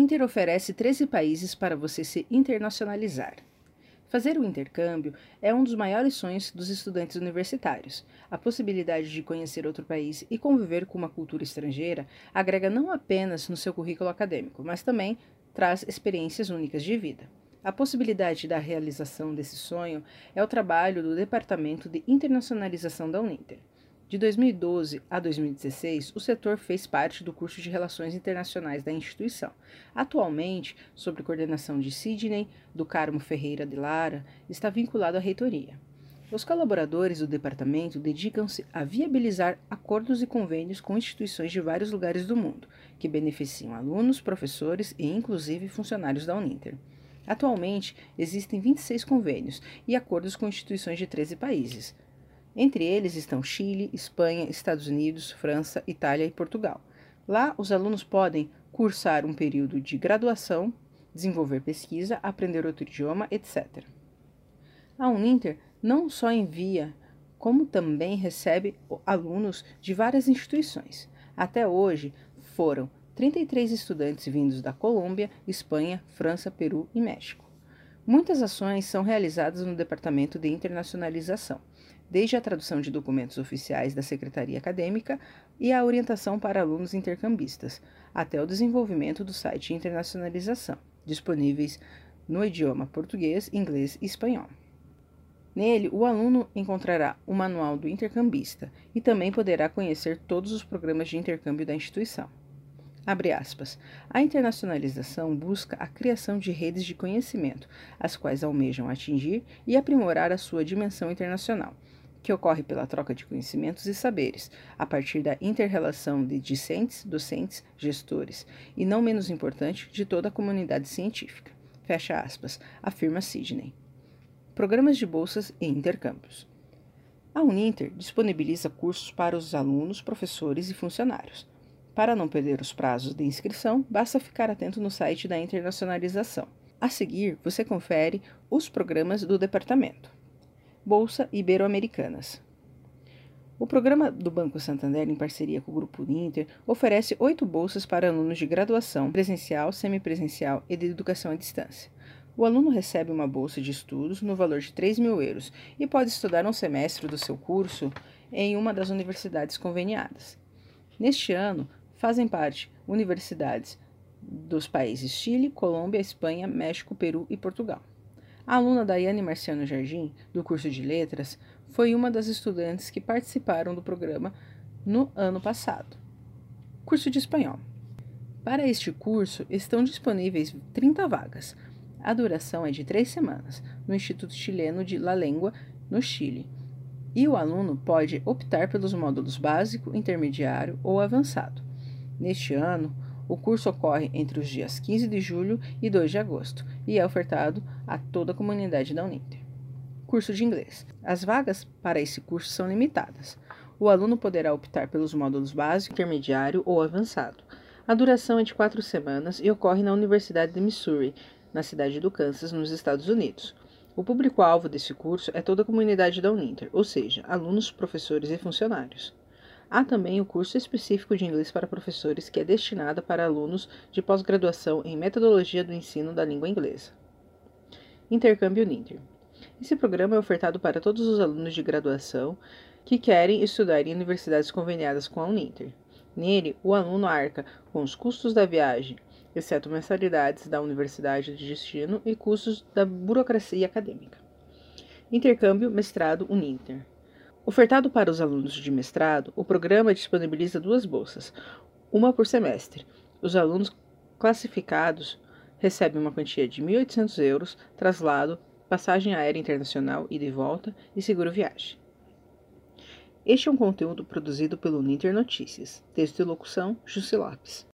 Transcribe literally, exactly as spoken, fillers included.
Uninter oferece treze países para você se internacionalizar. Fazer o intercâmbio é um dos maiores sonhos dos estudantes universitários. A possibilidade de conhecer outro país e conviver com uma cultura estrangeira agrega não apenas no seu currículo acadêmico, mas também traz experiências únicas de vida. A possibilidade da realização desse sonho é o trabalho do Departamento de Internacionalização da Uninter. De dois mil e doze a dois mil e dezesseis, o setor fez parte do curso de Relações Internacionais da instituição. Atualmente, sob coordenação de Sidney do Carmo Ferreira de Lara, está vinculado à reitoria. Os colaboradores do departamento dedicam-se a viabilizar acordos e convênios com instituições de vários lugares do mundo, que beneficiam alunos, professores e, inclusive, funcionários da Uninter. Atualmente, existem vinte e seis convênios e acordos com instituições de treze países. Entre eles estão Chile, Espanha, Estados Unidos, França, Itália e Portugal. Lá, os alunos podem cursar um período de graduação, desenvolver pesquisa, aprender outro idioma, etcétera. A Uninter não só envia, como também recebe alunos de várias instituições. Até hoje, foram trinta e três estudantes vindos da Colômbia, Espanha, França, Peru e México. Muitas ações são realizadas no Departamento de Internacionalização, desde a tradução de documentos oficiais da Secretaria Acadêmica e a orientação para alunos intercambistas, até o desenvolvimento do site de internacionalização, disponíveis no idioma português, inglês e espanhol. Nele, o aluno encontrará o manual do intercambista e também poderá conhecer todos os programas de intercâmbio da instituição. Abre aspas. A internacionalização busca a criação de redes de conhecimento, as quais almejam atingir e aprimorar a sua dimensão internacional, que ocorre pela troca de conhecimentos e saberes, a partir da inter-relação de discentes, docentes, gestores, e não menos importante, de toda a comunidade científica. Fecha aspas, afirma Sidney. Programas de bolsas e intercâmbios. A Uninter disponibiliza cursos para os alunos, professores e funcionários. Para não perder os prazos de inscrição, basta ficar atento no site da internacionalização. A seguir, você confere os programas do departamento. Bolsa Ibero-Americanas. O programa do Banco Santander, em parceria com o Grupo Uninter, oferece oito bolsas para alunos de graduação, presencial, semipresencial e de educação à distância. O aluno recebe uma bolsa de estudos no valor de três mil euros e pode estudar um semestre do seu curso em uma das universidades conveniadas. Neste ano, fazem parte universidades dos países Chile, Colômbia, Espanha, México, Peru e Portugal. A aluna Daiane Marciano Jardim, do curso de Letras, foi uma das estudantes que participaram do programa no ano passado. Curso de Espanhol. Para este curso, estão disponíveis trinta vagas. A duração é de três semanas, no Instituto Chileno de La Lengua, no Chile, e o aluno pode optar pelos módulos básico, intermediário ou avançado. Neste ano, o curso ocorre entre os dias quinze de julho e dois de agosto e é ofertado a toda a comunidade da Uninter. Curso de Inglês. As vagas para esse curso são limitadas. O aluno poderá optar pelos módulos básico, intermediário ou avançado. A duração é de quatro semanas e ocorre na Universidade de Missouri, na cidade do Kansas, nos Estados Unidos. O público-alvo desse curso é toda a comunidade da Uninter, ou seja, alunos, professores e funcionários. Há também o curso específico de inglês para professores, que é destinado para alunos de pós-graduação em metodologia do ensino da língua inglesa. Intercâmbio Uninter. Esse programa é ofertado para todos os alunos de graduação que querem estudar em universidades conveniadas com a Uninter. Nele, o aluno arca com os custos da viagem, exceto mensalidades da universidade de destino e custos da burocracia acadêmica. Intercâmbio Mestrado Uninter. Ofertado para os alunos de mestrado, o programa disponibiliza duas bolsas, uma por semestre. Os alunos classificados recebem uma quantia de mil e oitocentos euros, traslado, passagem aérea internacional ida e volta e seguro viagem. Este é um conteúdo produzido pelo Uninter Notícias. Texto e locução, Jussi Lopes.